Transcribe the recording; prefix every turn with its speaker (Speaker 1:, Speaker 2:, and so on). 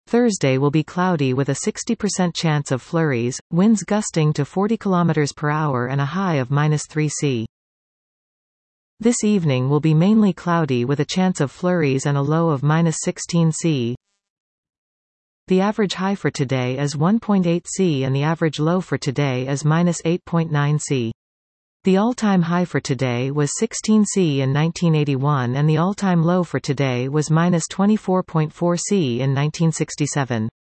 Speaker 1: Thursday will be cloudy with a 60% chance of flurries, winds gusting to 40 km per hour and a high of -3 C. This evening will be mainly cloudy with a chance of flurries and a low of -16 C. The average high for today is 1.8 C and the average low for today is -8.9 C. The all-time high for today was 16 C in 1981 and the all-time low for today was -24.4 C in 1967.